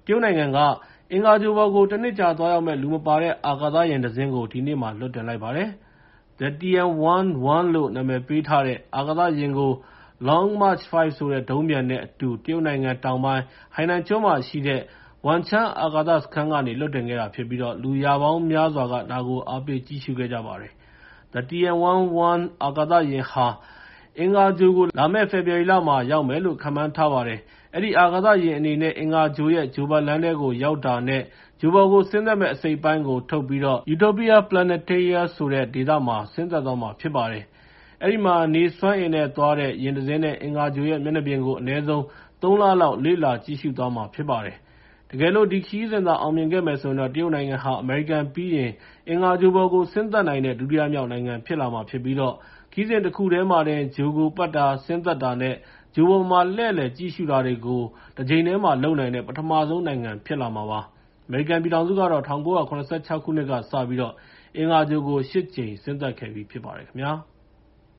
တရုတ်နိုင်ငံကအင်္ဂါဂြိုဟ်ပေါ်ကို တနှစ်ကြာသွားရောက်မယ့် လူမပါတဲ့အာကာသယာဉ်တစင်းကို ဒီနေ့မှာ လွှတ်တင်လိုက်ပါတယ်။ The Tianwen-1 လို့နာမည်ပေးထားတဲ့ အာကာသယာဉ်ကို Long March 5 ဆိုတဲ့ ဒုံးပျံနဲ့အတူ တရုတ်နိုင်ငံတောင်ပိုင်း ဟိုင်နန်ကျွန်းမှာရှိတဲ့ Wenchang အာကာသစခန်းကနေ လွှတ်တင်ခဲ့တာဖြစ်ပြီး လူရာပေါင်းများစွာက ဒါကို အားပေးကြည့်ရှုခဲ့ကြပါတယ်။ The Tianwen-1 အာကာသယာဉ်ဟာ အင်္ဂါဂြိုဟ်ကို လာမယ့် ဖေဖော်ဝါရီလမှာ ရောက်မယ်လို့ ခန့်မှန်းထားပါတယ်။ အဲဒီအာကာသယာဉ်အနေနဲ့ အင်္ဂါဂြိုဟ်ရဲ့ ဂြိုဟ်ပတ်လမ်းထဲကို ရောက်တာနဲ့ ဂြိုဟ်ပေါ်ကို ဆင်းသက်မယ့် အစိတ်အပိုင်းကိုထုတ်ပြီး Utopia Planitia ဆိုတဲ့ဒေသမှာ ဆင်းသက်သွားမှာဖြစ်ပါတယ်။ အဲဒီမှာ နေစွမ်းအင်နဲ့သွားတဲ့ ယာဉ်တစင်းနဲ့ အင်္ဂါဂြိုဟ်ရဲ့ မျက်နှာပြင်ကို အနည်းဆုံး ၃ လလောက် လေ့လာကြည့်ရှုသွားမှာဖြစ်ပါတယ်။ တကယ်လို့ ဒီခရီးစဉ်သာ အောင်မြင်ခဲ့မယ်ဆိုရင်တော့ တရုတ်နိုင်ငံဟာ အမေရိကန်ပြီးရင် အင်္ဂါဂြိုဟ်ပေါ်ကို ဆင်းသက်နိုင်တဲ့ ဒုတိယမြောက်နိုင်ငံဖြစ်လာမှာဖြစ်ပြီး ခရီးစဉ်တခုတည်းမှာတင် ဂြိုဟ်ကိုပတ်တာ၊ ဆင်းသက်တာနဲ့ ဂြိုဟ်ပေါ်မှာ လှည့်လည်ကြည့်ရှုတာတွေကို တကြိမ်တည်းမှာလုပ်နိုင်တဲ့ ပထမဆုံးနိုင်ငံဖြစ်လာမှာပါ။ အမေရိကန်ပြည်ထောင်စုကတော့ ၁၉၇၆ ခုနှစ်ကစပြီး အင်္ဂါဂြိုဟ်ကို ၈ ကြိမ် ဆင်းသက်ခဲ့ပြီးဖြစ်ပါတယ်ခင်ဗျာ။